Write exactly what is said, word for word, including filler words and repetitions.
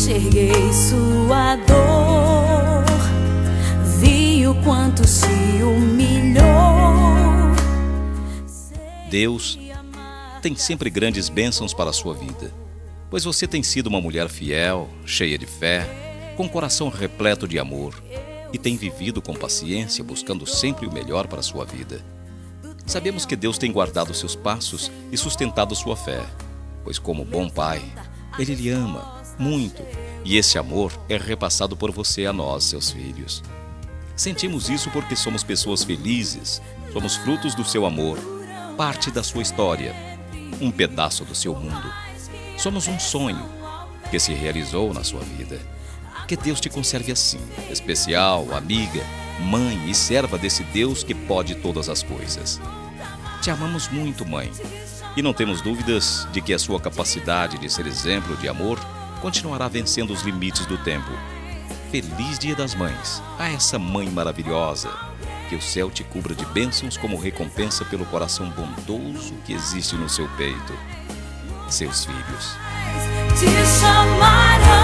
enxerguei sua dor, vi o quanto se humilhou. Deus tem sempre grandes bênçãos para a sua vida, pois você tem sido uma mulher fiel, cheia de fé, com coração repleto de amor e tem vivido com paciência, buscando sempre o melhor para a sua vida. Sabemos que Deus tem guardado seus passos e sustentado sua fé, pois como bom pai, Ele lhe ama muito e esse amor é repassado por você a nós, seus filhos. Sentimos isso porque somos pessoas felizes, somos frutos do seu amor, parte da sua história, um pedaço do seu mundo. Somos um sonho que se realizou na sua vida. Que Deus te conserve assim, especial, amiga, mãe e serva desse Deus que pode todas as coisas. Te amamos muito, mãe, e não temos dúvidas de que a sua capacidade de ser exemplo de amor continuará vencendo os limites do tempo. Feliz Dia das Mães a essa mãe maravilhosa. Que o céu te cubra de bênçãos como recompensa pelo coração bondoso que existe no seu peito. Seus filhos. Te chamaram.